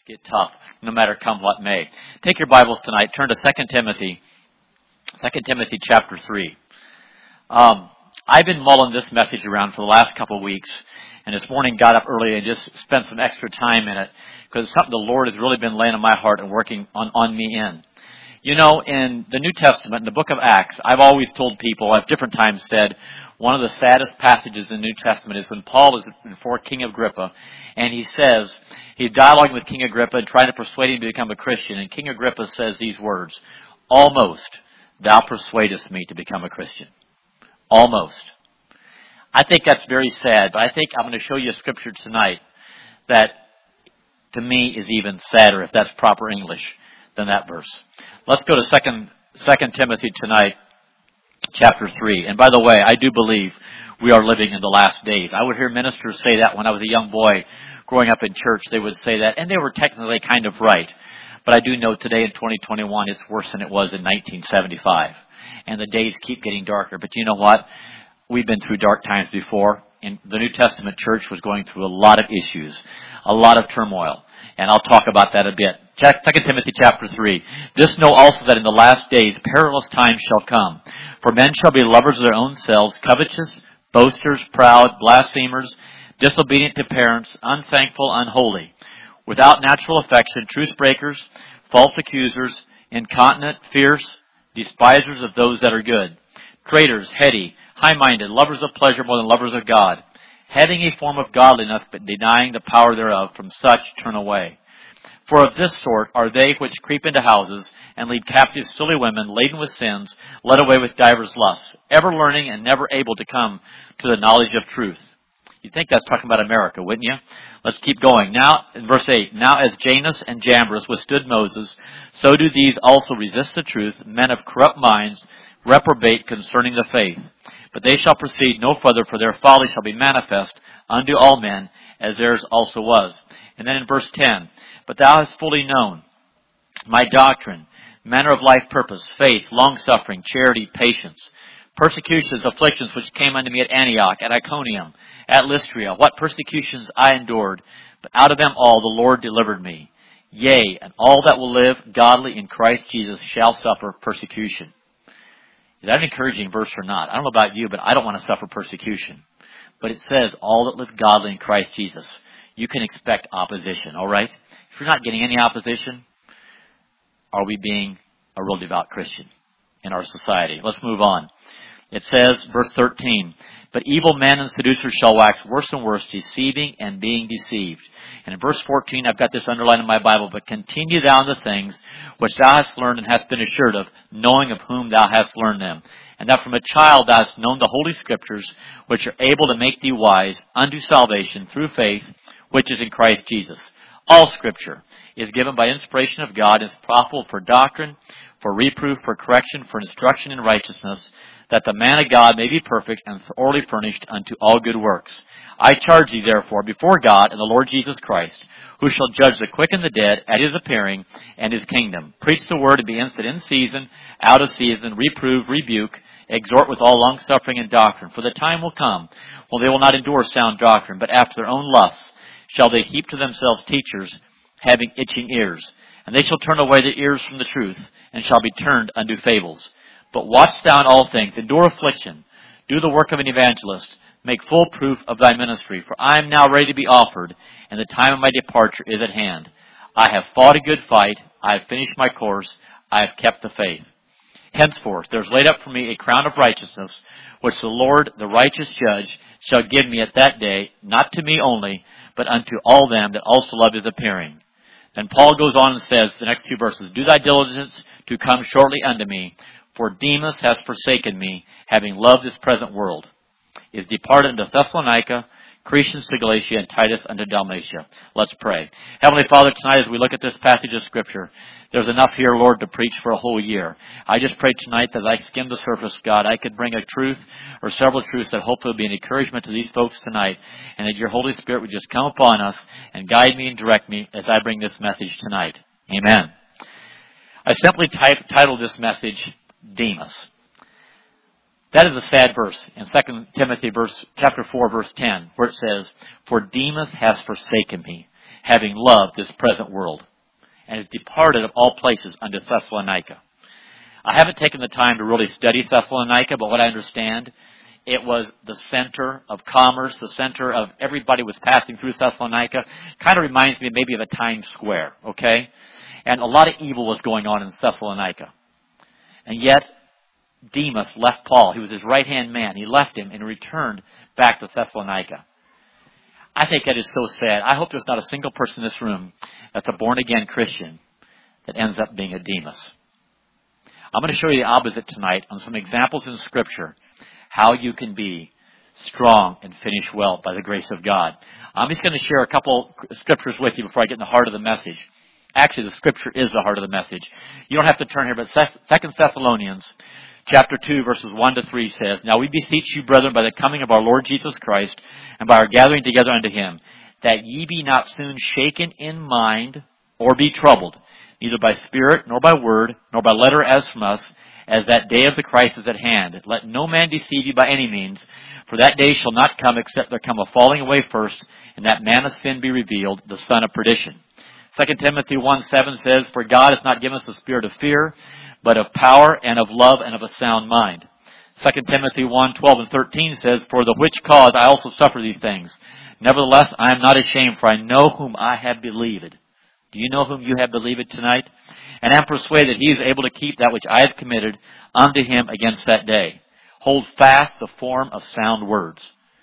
get tough, no matter come what may. Take your Bibles tonight. Turn to 2 Timothy chapter 3. I've been mulling this message around for the last couple of weeks, and this morning got up early and just spent some extra time in it, because it's something the Lord has really been laying on my heart and working on me in. You know, in the New Testament, in the book of Acts, I've always told people, I've different times said, one of the saddest passages in the New Testament is when Paul is before King Agrippa, and he says, he's dialoguing with King Agrippa and trying to persuade him to become a Christian, and King Agrippa says these words, "Almost thou persuadest me to become a Christian." Almost. I think that's very sad, but I think I'm going to show you a scripture tonight that, to me, is even sadder, if that's proper English, than that verse. Let's go to 2 Timothy tonight, chapter 3. And by the way, I do believe we are living in the last days. I would hear ministers say that when I was a young boy growing up in church. They would say that, and they were technically kind of right. But I do know today in 2021, it's worse than it was in 1975. And the days keep getting darker. But you know what? We've been through dark times before. And the New Testament church was going through a lot of issues, a lot of turmoil. And I'll talk about that a bit. 2 Timothy chapter 3. This know also that in the last days perilous times shall come. For men shall be lovers of their own selves, covetous, boasters, proud, blasphemers, disobedient to parents, unthankful, unholy, without natural affection, truce breakers, false accusers, incontinent, fierce, despisers of those that are good, traitors, heady, high-minded, lovers of pleasure more than lovers of God, having a form of godliness, but denying the power thereof. From such turn away. For of this sort are they which creep into houses, and lead captive silly women, laden with sins, led away with divers lusts, ever learning and never able to come to the knowledge of truth. You'd think that's talking about America, wouldn't you? Let's keep going. Now, in verse 8, now as Janus and Jambres withstood Moses, so do these also resist the truth, men of corrupt minds, reprobate concerning the faith. But they shall proceed no further, for their folly shall be manifest unto all men, as theirs also was. And then in verse 10, but thou hast fully known my doctrine, manner of life, purpose, faith, long-suffering, charity, patience, persecutions, afflictions which came unto me at Antioch, at Iconium, at Lystra, what persecutions I endured, but out of them all the Lord delivered me. Yea, and all that will live godly in Christ Jesus shall suffer persecution. Is that an encouraging verse or not? I don't know about you, but I don't want to suffer persecution. But it says, all that live godly in Christ Jesus. You can expect opposition, all right? If you're not getting any opposition, are we being a real devout Christian in our society? Let's move on. It says, verse 13, but evil men and seducers shall wax worse and worse, deceiving and being deceived. And in verse 14, I've got this underlined in my Bible, but continue thou in the things which thou hast learned and hast been assured of, knowing of whom thou hast learned them. And that from a child thou hast known the holy scriptures, which are able to make thee wise unto salvation through faith, which is in Christ Jesus. All scripture is given by inspiration of God, and is profitable for doctrine, for reproof, for correction, for instruction in righteousness, that the man of God may be perfect and thoroughly furnished unto all good works. I charge thee therefore before God and the Lord Jesus Christ, who shall judge the quick and the dead at his appearing and his kingdom. Preach the word and be instant in season, out of season, reprove, rebuke, exhort with all longsuffering and doctrine. For the time will come when they will not endure sound doctrine, but after their own lusts shall they heap to themselves teachers, having itching ears. And they shall turn away their ears from the truth, and shall be turned unto fables. But watch thou in all things, endure affliction, do the work of an evangelist, make full proof of thy ministry. For I am now ready to be offered, and the time of my departure is at hand. I have fought a good fight, I have finished my course, I have kept the faith. Henceforth there is laid up for me a crown of righteousness, which the Lord, the righteous judge, shall give me at that day, not to me only, but unto all them that also love his appearing. Then Paul goes on and says, the next few verses, do thy diligence to come shortly unto me, for Demas has forsaken me, having loved this present world, is departed unto Thessalonica, Crescens to Galatia, and Titus unto Dalmatia. Let's pray. Heavenly Father, tonight as we look at this passage of Scripture, there's enough here, Lord, to preach for a whole year. I just pray tonight that as I skim the surface, God, I could bring a truth or several truths that hopefully will be an encouragement to these folks tonight, and that your Holy Spirit would just come upon us and guide me and direct me as I bring this message tonight. Amen. I simply titled this message, Demas. That is a sad verse in 2 Timothy chapter 4, verse 10, where it says, for Demas has forsaken me, having loved this present world, and is departed of all places unto Thessalonica. I haven't taken the time to really study Thessalonica, but what I understand, it was the center of commerce, the center of everybody was passing through Thessalonica. Kind of reminds me maybe of a Times Square, okay? And a lot of evil was going on in Thessalonica. And yet, Demas left Paul. He was his right-hand man. He left him and returned back to Thessalonica. I think that is so sad. I hope there's not a single person in this room that's a born-again Christian that ends up being a Demas. I'm going to show you the opposite tonight on some examples in Scripture how you can be strong and finish well by the grace of God. I'm just going to share a couple scriptures with you before I get in the heart of the message. Actually, the Scripture is the heart of the message. You don't have to turn here, but 2 Thessalonians chapter 2, verses 1 to 3 says, Now we beseech you, brethren, by the coming of our Lord Jesus Christ, and by our gathering together unto him, that ye be not soon shaken in mind, or be troubled, neither by spirit, nor by word, nor by letter as from us, as that day of the Christ is at hand. Let no man deceive you by any means, for that day shall not come except there come a falling away first, and that man of sin be revealed, the son of perdition. 2 Timothy 1:7 says, For God hath not given us the spirit of fear, but of power and of love and of a sound mind. 2 Timothy 1:12 and 13 says, For the which cause I also suffer these things. Nevertheless, I am not ashamed, for I know whom I have believed. Do you know whom you have believed tonight? And am persuaded that he is able to keep that which I have committed unto him against that day. Hold fast the form of sound words.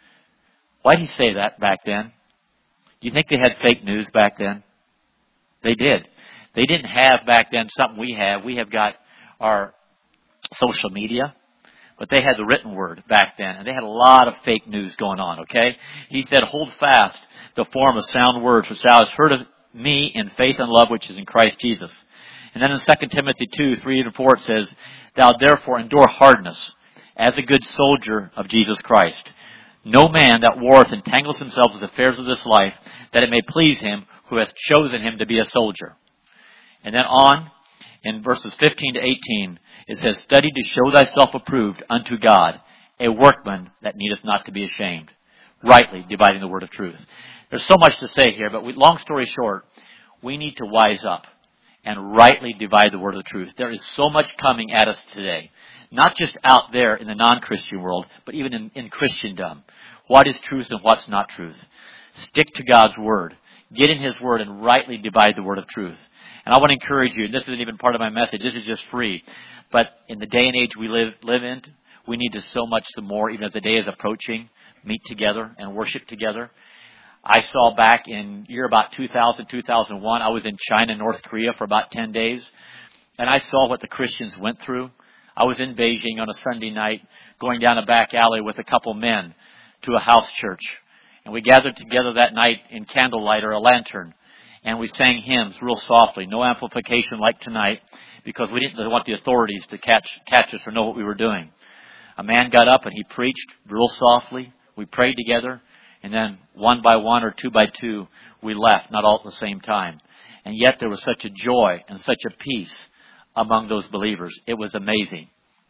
Why did he say that back then? Do you think they had fake news back then? They did. They didn't have back then something we have. We have got our social media, but they had the written word back then, and they had a lot of fake news going on, okay? He said, Hold fast the form of sound words, which thou hast heard of me in faith and love, which is in Christ Jesus. And then in 2 Timothy 2:3 and 4 it says, Thou therefore endure hardness, as a good soldier of Jesus Christ. No man that warreth entangles himself with the affairs of this life, that it may please him who hath chosen him to be a soldier. And then on, in verses 15 to 18, it says, Study to show thyself approved unto God, a workman that needeth not to be ashamed, rightly dividing the word of truth. There's so much to say here, but long story short, we need to wise up and rightly divide the word of the truth. There is so much coming at us today, not just out there in the non-Christian world, but even in Christendom. What is truth and what's not truth? Stick to God's word. Get in his word and rightly divide the word of truth. And I want to encourage you, and this isn't even part of my message, this is just free, but in the day and age we live in, we need to so much the more, even as the day is approaching, meet together and worship together. I saw back in year about 2000, 2001, I was in China, North Korea for about 10 days, and I saw what the Christians went through. I was in Beijing on a Sunday night, going down a back alley with a couple men to a house church. And we gathered together that night in candlelight or a lantern, and we sang hymns real softly, no amplification like tonight, because we didn't want the authorities to catch us or know what we were doing. A man got up and he preached real softly. We prayed together. And then one by one or two by two, we left, not all at the same time. And yet there was such a joy and such a peace among those believers. It was amazing.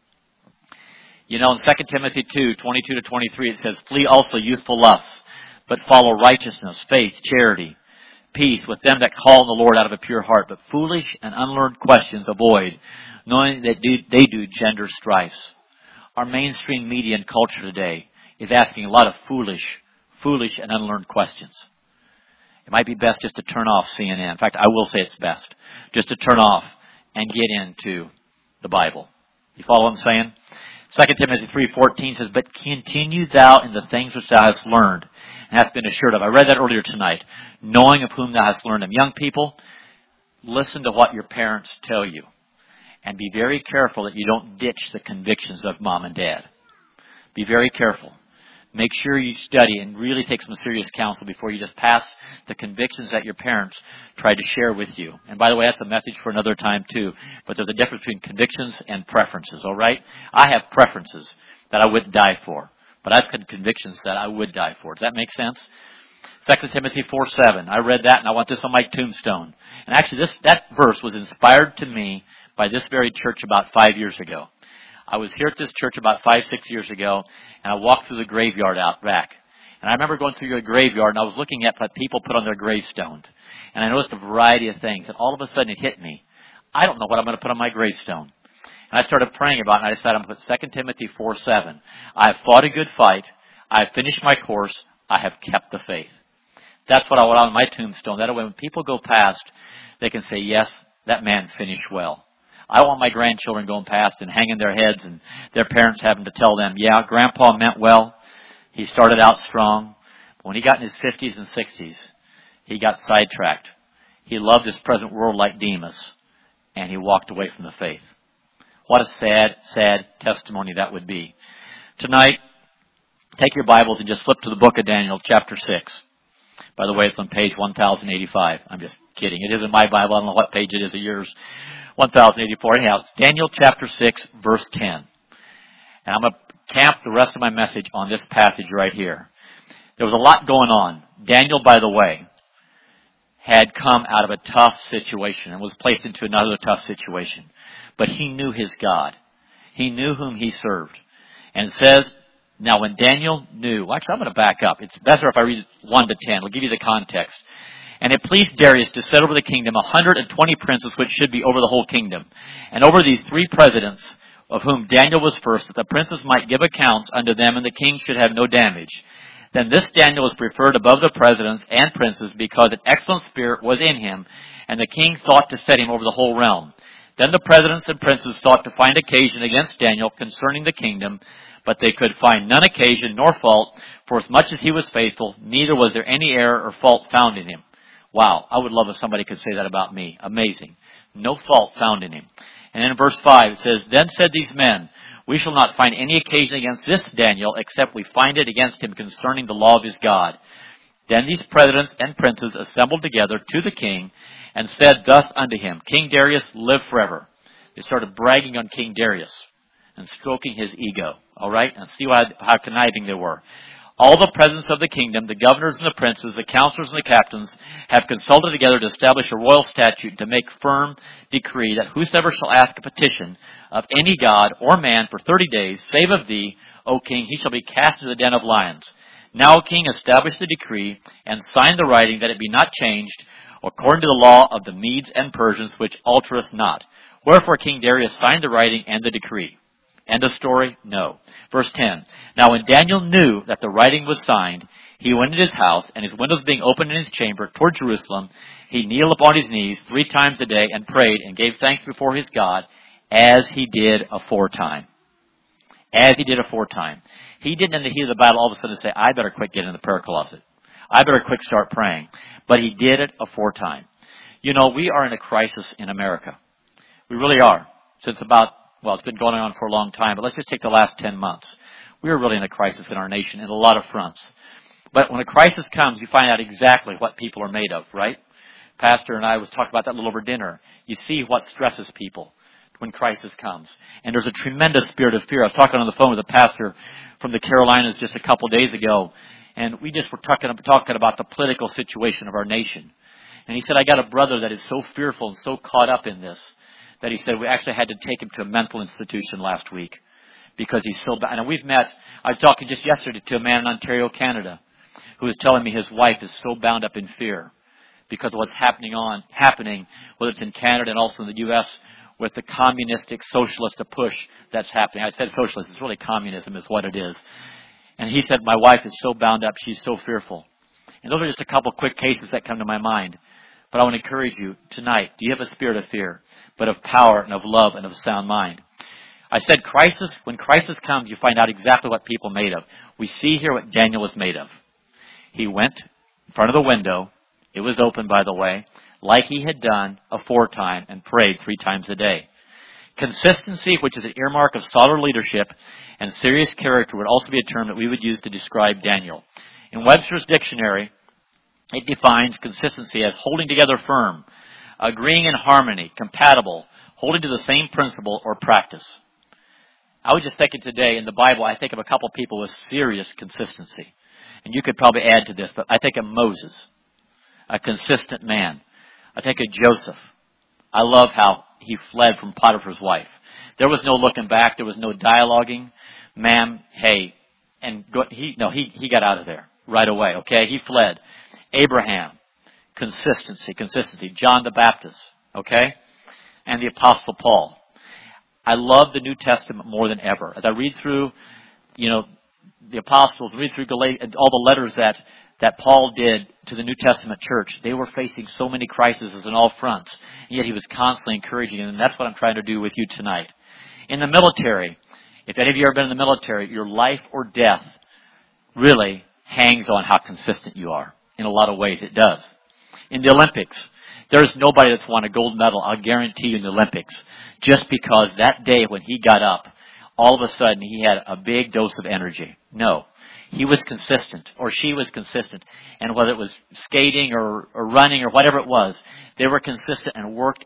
You know, in 2 Timothy 2:22 to 23, it says, Flee also youthful lusts, but follow righteousness, faith, charity, peace with them that call on the Lord out of a pure heart. But foolish and unlearned questions avoid, knowing that they do gender strifes. Our mainstream media and culture today is asking a lot of foolish and unlearned questions. It might be best just to turn off CNN. In fact, I will say it's best just to turn off and get into the Bible. You follow what I'm saying? 2 Timothy 3:14 says, But continue thou in the things which thou hast learned and hast been assured of. I read that earlier tonight. Knowing of whom thou hast learned them. Young people, listen to what your parents tell you. And be very careful that you don't ditch the convictions of mom and dad. Be very careful. Make sure you study and really take some serious counsel before you just pass the convictions that your parents tried to share with you. And by the way, that's a message for another time too. But there's a difference between convictions and preferences, all right? I have preferences that I wouldn't die for. But I've got convictions that I would die for. Does that make sense? 2 Timothy 4:7. I read that and I want this on my tombstone. And actually that verse was inspired to me by this very church about 5 years ago. I was here at this church about 5-6 years ago, and I walked through the graveyard out back. And I remember going through the graveyard, and I was looking at what people put on their gravestones. and I noticed a variety of things, and all of a sudden it hit me. I don't know what I'm going to put on my gravestone. And I started praying about it, and I decided I'm going to put 2 Timothy 4:7. I have fought a good fight. I have finished my course. I have kept the faith. That's what I want on my tombstone. That way when people go past, they can say, yes, that man finished well. I want my grandchildren going past and hanging their heads and their parents having to tell them, yeah, Grandpa meant well. He started out strong. But when he got in his 50s and 60s, he got sidetracked. He loved his present world like Demas, and he walked away from the faith. What a sad, sad testimony that would be. Tonight, take your Bibles and just flip to the book of Daniel, chapter 6. By the way, it's on page 1085. I'm just kidding. It isn't my Bible. I don't know what page it is of yours. 1084. Anyhow, it's Daniel chapter 6, verse 10. And I'm going to camp the rest of my message on this passage right here. There was a lot going on. Daniel, by the way, had come out of a tough situation and was placed into another tough situation. But he knew his God. He knew whom he served. And it says, now when Daniel knew, actually I'm going to back up. It's better if I read 1 to 10. I'll give you the context. And it pleased Darius to set over the kingdom 120 princes, which should be over the whole kingdom. And over these 3 presidents, of whom Daniel was first, that the princes might give accounts unto them, and the king should have no damage. Then this Daniel was preferred above the presidents and princes, because an excellent spirit was in him, and the king thought to set him over the whole realm. Then the presidents and princes thought to find occasion against Daniel concerning the kingdom, but they could find none occasion nor fault, for as much as he was faithful, neither was there any error or fault found in him. Wow, I would love if somebody could say that about me. Amazing. No fault found in him. And in verse 5 it says, Then said these men, We shall not find any occasion against this Daniel, except we find it against him concerning the law of his God. Then these presidents and princes assembled together to the king, and said thus unto him, King Darius, live forever. They started bragging on King Darius and stroking his ego. All right? And see how conniving they were. All the presidents of the kingdom, the governors and the princes, the counselors and the captains, have consulted together to establish a royal statute to make firm decree that whosoever shall ask a petition of any god or man for 30 days, save of thee, O king, he shall be cast into the den of lions. Now, O king, establish the decree and sign the writing that it be not changed, according to the law of the Medes and Persians, which altereth not. Wherefore King Darius signed the writing and the decree. End of story? No. Verse 10. Now when Daniel knew that the writing was signed, he went into his house, and his windows being opened in his chamber toward Jerusalem, he kneeled upon his knees 3 times a day and prayed and gave thanks before his God, as he did aforetime. As he did aforetime. He didn't in the heat of the battle all of a sudden say, I better quick get in the prayer closet. I better quick start praying. But he did it aforetime. You know, we are in a crisis in America. We really are. Since it's been going on for a long time, but let's just take the last 10 months. We are really in a crisis in our nation in a lot of fronts. But when a crisis comes, you find out exactly what people are made of, right? Pastor and I was talking about that a little over dinner. You see what stresses people when crisis comes. And there's a tremendous spirit of fear. I was talking on the phone with a pastor from the Carolinas just a couple of days ago, and we just were talking about the political situation of our nation. And he said, I got a brother that is so fearful and so caught up in this that he said we actually had to take him to a mental institution last week because he's so bad. And I was talking just yesterday to a man in Ontario, Canada, who was telling me his wife is so bound up in fear because of what's happening, whether it's in Canada and also in the U.S., with the communistic, socialist push that's happening. I said socialist, it's really communism is what it is. And he said, my wife is so bound up, she's so fearful. And those are just a couple quick cases that come to my mind. But I want to encourage you tonight, do you have a spirit of fear, but of power and of love and of sound mind? I said when crisis comes, you find out exactly what people are made of. We see here what Daniel was made of. He went in front of the window. It was open, by the way, like he had done aforetime, and prayed 3 times a day. Consistency, which is an earmark of solid leadership and serious character, would also be a term that we would use to describe Daniel. In Webster's dictionary, it defines consistency as holding together firm, agreeing in harmony, compatible, holding to the same principle or practice. I was just thinking today in the Bible, I think of a couple people with serious consistency. And you could probably add to this, but I think of Moses, a consistent man. I think of Joseph. I love how he fled from Potiphar's wife. There was no looking back. There was no dialoguing. Ma'am, hey. And he got out of there right away, okay? He fled. Abraham, Consistency. John the Baptist, okay? And the Apostle Paul. I love the New Testament more than ever. As I read through, the apostles, read through Galatians, all the letters that Paul did to the New Testament church, they were facing so many crises on all fronts. And yet he was constantly encouraging them, and that's what I'm trying to do with you tonight. In the military, if any of you have ever been in the military, your life or death really hangs on how consistent you are. In a lot of ways, it does. In the Olympics, there's nobody that's won a gold medal, I'll guarantee you, in the Olympics, just because that day when he got up, all of a sudden he had a big dose of energy. No. He was consistent, or she was consistent. And whether it was skating or running or whatever it was, they were consistent and worked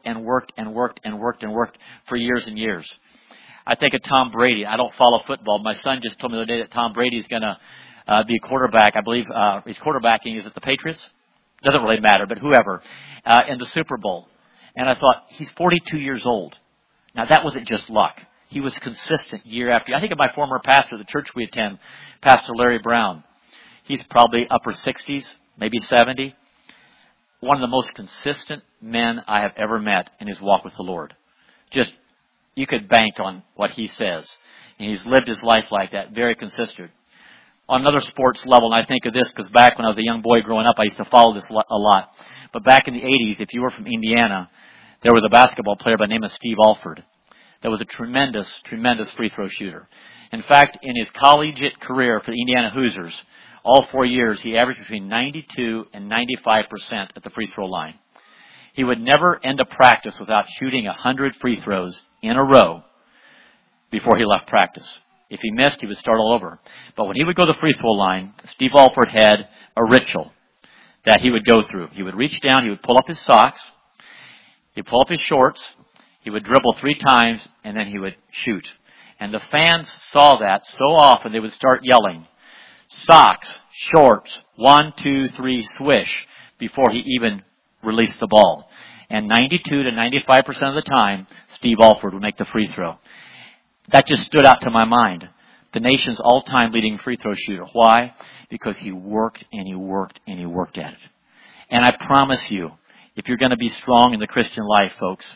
for years and years. I think of Tom Brady. I don't follow football. My son just told me the other day that Tom Brady's going to be a quarterback. I believe he's quarterbacking. Is it the Patriots? Doesn't really matter, but whoever. In the Super Bowl. And I thought, he's 42 years old. Now, that wasn't just luck. He was consistent year after year. I think of my former pastor, the church we attend, Pastor Larry Brown. He's probably upper 60s, maybe 70. One of the most consistent men I have ever met in his walk with the Lord. Just, you could bank on what he says. And he's lived his life like that, very consistent. On another sports level, and I think of this because back when I was a young boy growing up, I used to follow this a lot. But back in the 80s, if you were from Indiana, there was a basketball player by the name of Steve Alford that was a tremendous free throw shooter. In fact, in his collegiate career for the Indiana Hoosiers, all 4 years, he averaged between 92 and 95% at the free throw line. He would never end a practice without shooting 100 free throws in a row before he left practice. If he missed, he would start all over. But when he would go to the free throw line, Steve Alford had a ritual that he would go through. He would reach down, he would pull up his socks, he'd pull up his shorts, he would dribble 3 times, and then he would shoot. And the fans saw that so often they would start yelling, socks, shorts, 1, 2, 3, swish, before he even released the ball. And 92 to 95% of the time, Steve Alford would make the free throw. That just stood out to my mind. The nation's all-time leading free throw shooter. Why? Because he worked and he worked and he worked at it. And I promise you, if you're going to be strong in the Christian life, folks,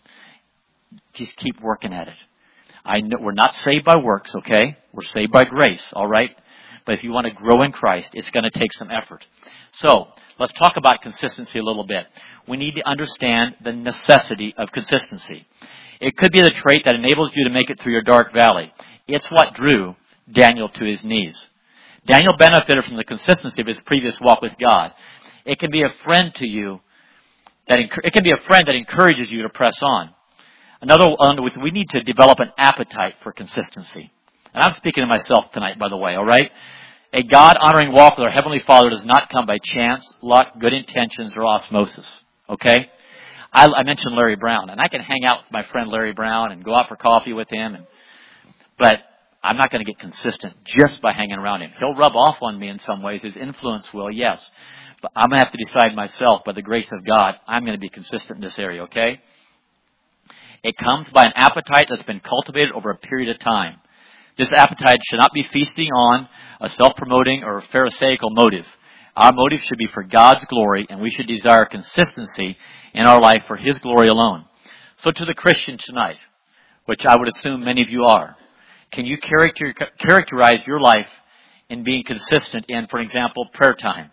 just keep working at it. I know we're not saved by works, okay? We're saved by grace, all right? But if you want to grow in Christ, it's going to take some effort. So, let's talk about consistency a little bit. We need to understand the necessity of consistency. It could be the trait that enables you to make it through your dark valley. It's what drew Daniel to his knees. Daniel benefited from the consistency of his previous walk with God. It can be a friend to you it can be a friend that encourages you to press on. Another one, we need to develop an appetite for consistency. And I'm speaking to myself tonight, by the way, all right? A God-honoring walk with our Heavenly Father does not come by chance, luck, good intentions, or osmosis, okay? I mentioned Larry Brown, and I can hang out with my friend Larry Brown and go out for coffee with him, but I'm not going to get consistent just by hanging around him. He'll rub off on me in some ways. His influence will, yes. But I'm going to have to decide myself, by the grace of God, I'm going to be consistent in this area, okay? It comes by an appetite that's been cultivated over a period of time. This appetite should not be feasting on a self-promoting or pharisaical motive. Our motive should be for God's glory, and we should desire consistency in our life for His glory alone. So to the Christian tonight, which I would assume many of you are, can you characterize your life in being consistent in, for example, prayer time?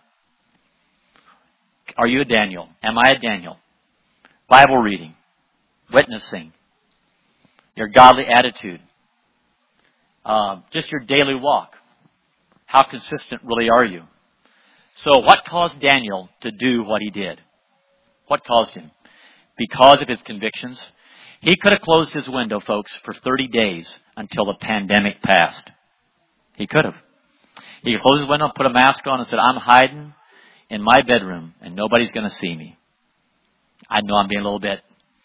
Are you a Daniel? Am I a Daniel? Bible reading, witnessing, your godly attitude, just your daily walk. How consistent really are you? So what caused Daniel to do what he did? What caused him? Because of his convictions. He could have closed his window, folks, for 30 days until the pandemic passed. He could have. He could close his window, put a mask on, and said, I'm hiding in my bedroom, and nobody's going to see me. I know I'm being a little bit,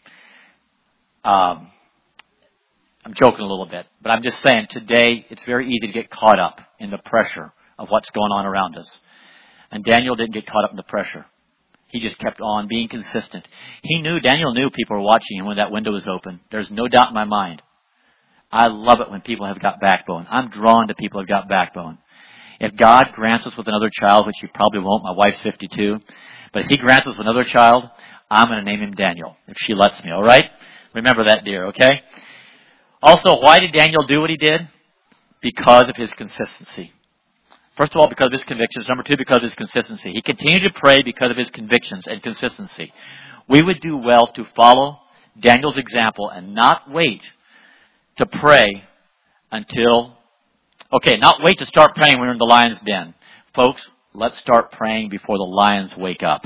I'm joking a little bit, but I'm just saying today it's very easy to get caught up in the pressure of what's going on around us. And Daniel didn't get caught up in the pressure. He just kept on being consistent. Daniel knew people were watching him when that window was open. There's no doubt in my mind. I love it when people have got backbone. I'm drawn to people who have got backbone. If God grants us with another child, which He probably won't, my wife's 52, But if he grants us another child, I'm going to name him Daniel, if she lets me, all right? Remember that, dear, okay? Also, why did Daniel do what he did? Because of his consistency. First of all, because of his convictions. Number two, because of his consistency. He continued to pray because of his convictions and consistency. We would do well to follow Daniel's example and not wait to pray until, not wait to start praying when we're in the lion's den. Folks, let's start praying before the lions wake up.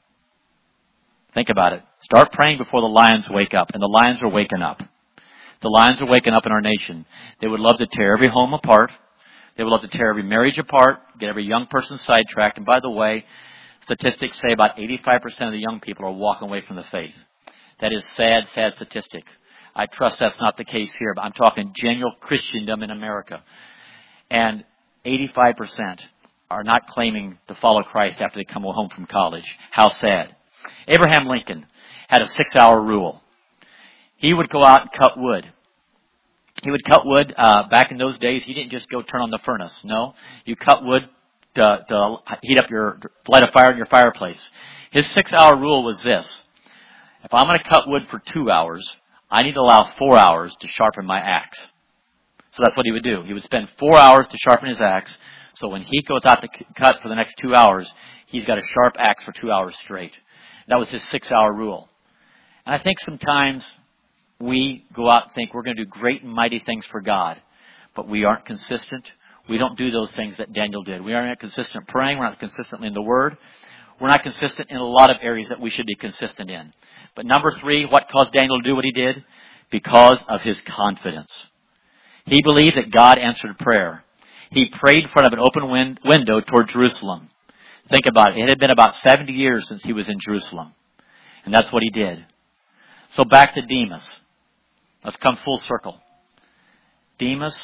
Think about it. Start praying before the lions wake up, and the lions are waking up. The lions are waking up in our nation. They would love to tear every home apart. They would love to tear every marriage apart, get every young person sidetracked. And by the way, statistics say about 85% of the young people are walking away from the faith. That is sad, sad statistic. I trust that's not the case here, but I'm talking genuine Christendom in America. And 85% are not claiming to follow Christ after they come home from college. How sad. Abraham Lincoln had a 6-hour rule. He would go out and cut wood. He would cut wood. Back in those days, he didn't just go turn on the furnace. No, you cut wood to light a fire in your fireplace. His 6-hour rule was this: if I'm going to cut wood for 2 hours, I need to allow 4 hours to sharpen my axe. So that's what he would do. He would spend 4 hours to sharpen his axe. So when he goes out to cut for the next 2 hours, he's got a sharp axe for 2 hours straight. That was his 6-hour rule. And I think sometimes we go out and think we're going to do great and mighty things for God, but we aren't consistent. We don't do those things that Daniel did. We aren't consistent praying. We're not consistently in the Word. We're not consistent in a lot of areas that we should be consistent in. But number 3, what caused Daniel to do what he did? Because of his confidence. He believed that God answered prayer. He prayed in front of an open window toward Jerusalem. Think about it. It had been about 70 years since he was in Jerusalem. And that's what he did. So back to Demas. Let's come full circle. Demas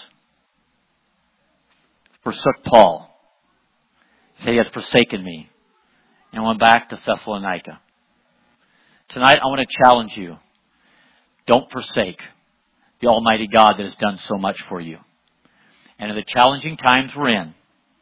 forsook Paul. He said, he has forsaken me. And went back to Thessalonica. Tonight I want to challenge you. Don't forsake the Almighty God that has done so much for you. And in the challenging times we're in,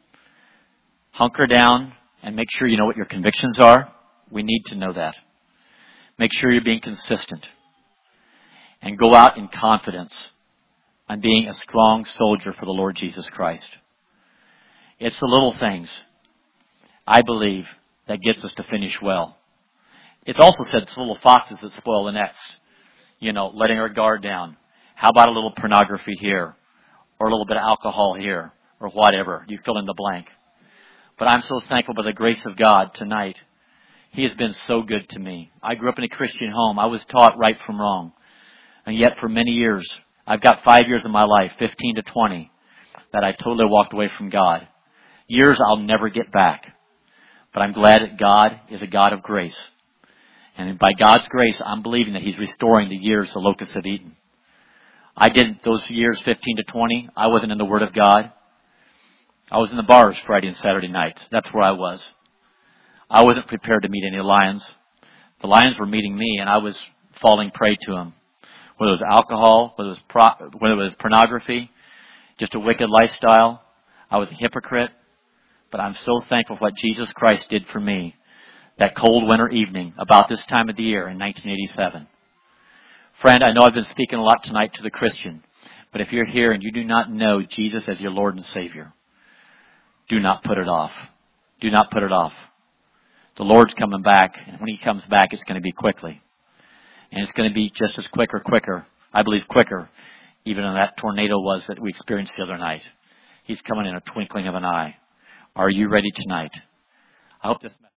hunker down and make sure you know what your convictions are. We need to know that. Make sure you're being consistent. And go out in confidence on being a strong soldier for the Lord Jesus Christ. It's the little things, I believe, that gets us to finish well. It's also said it's little foxes that spoil the nest. Letting our guard down. How about a little pornography here? Or a little bit of alcohol here? Or whatever. You fill in the blank. But I'm so thankful by the grace of God tonight. He has been so good to me. I grew up in a Christian home. I was taught right from wrong. And yet for many years, I've got 5 years of my life, 15 to 20, that I totally walked away from God. Years I'll never get back. But I'm glad that God is a God of grace. And by God's grace, I'm believing that He's restoring the years the locusts have eaten. I didn't, those years 15 to 20, I wasn't in the Word of God. I was in the bars Friday and Saturday nights. That's where I was. I wasn't prepared to meet any lions. The lions were meeting me, and I was falling prey to them. Whether it was alcohol, whether it was pornography, just a wicked lifestyle. I was a hypocrite. But I'm so thankful for what Jesus Christ did for me that cold winter evening about this time of the year in 1987. Friend, I know I've been speaking a lot tonight to the Christian, but if you're here and you do not know Jesus as your Lord and Savior, do not put it off. Do not put it off. The Lord's coming back, and when He comes back, it's going to be quickly. And it's going to be just as quicker, I believe quicker, even than that tornado was that we experienced the other night. He's coming in a twinkling of an eye. Are you ready tonight? I hope this